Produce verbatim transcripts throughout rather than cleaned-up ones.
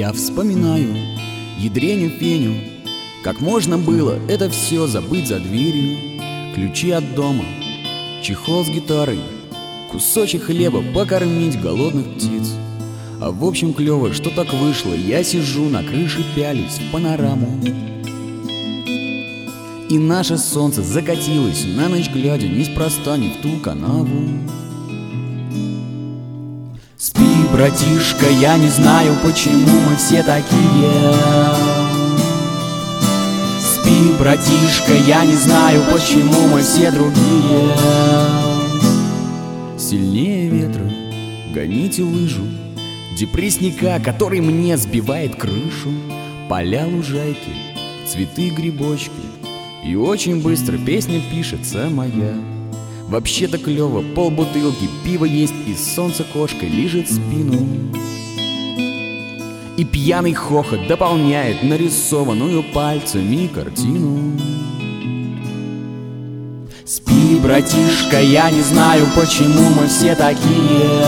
Я вспоминаю ядреню Феню, как можно было это все забыть за дверью. Ключи от дома, чехол с гитарой, кусочек хлеба покормить голодных птиц. А в общем клево, что так вышло. Я сижу на крыше, пялюсь в панораму, и наше солнце закатилось на ночь глядя, неспроста не в ту канаву. Спи, братишка, я не знаю, почему мы все такие. Спи, братишка, я не знаю, почему мы все другие. Сильнее ветра гоните лыжу, депрессника, который мне сбивает крышу. Поля, лужайки, цветы, грибочки, и очень быстро песня пишется моя. Вообще-то клево, полбутылки пива есть, и солнце кошкой лижет спину. И пьяный хохот дополняет нарисованную пальцами картину. Спи, братишка, я не знаю, почему мы все такие.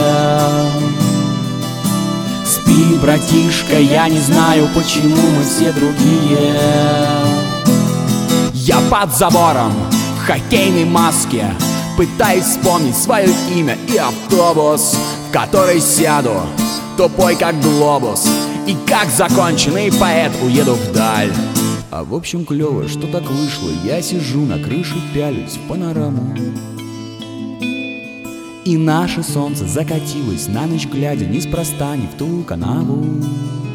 Спи, братишка, я не знаю, почему мы все другие. Я под забором в хоккейной маске пытаюсь вспомнить свое имя и автобус, в который сяду, тупой как глобус, и как законченный поэт уеду вдаль. А в общем клево, что так вышло. Я сижу на крыше, пялюсь в панораму, и наше солнце закатилось на ночь глядя, неспроста не в ту канаву.